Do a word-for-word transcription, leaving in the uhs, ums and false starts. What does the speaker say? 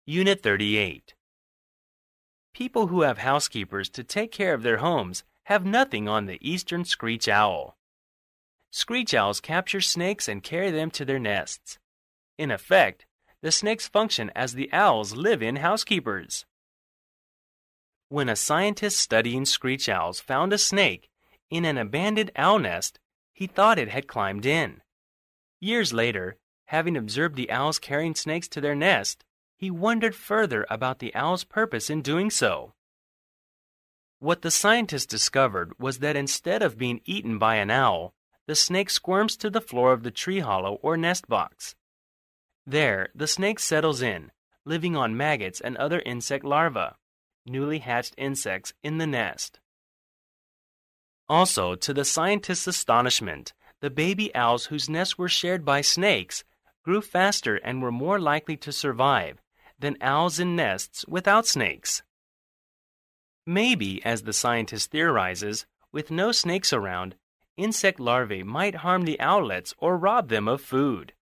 Unit thirty-eight. People who have housekeepers to take care of their homes have nothing on the eastern screech owl. Screech owls capture snakes and carry them to their nests. In effect, the snakes function as the owl's live-in housekeepers. When a scientist studying screech owls found a snake in an abandoned owl nest, he thought it had climbed in. Years later, having observed the owls carrying snakes to their nest, he wondered further about the owl's purpose in doing so. What the scientist discovered was that instead of being eaten by an owl, the snake squirms to the floor of the tree hollow or nest box. There, the snake settles in, living on maggots and other insect larvae, newly hatched insects in the nest. Also, to the scientist's astonishment, the baby owls whose nests were shared by snakes grew faster and were more likely to survive than owls in nests without snakes. Maybe, as the scientist theorizes, with no snakes around, insect larvae might harm the owlets or rob them of food.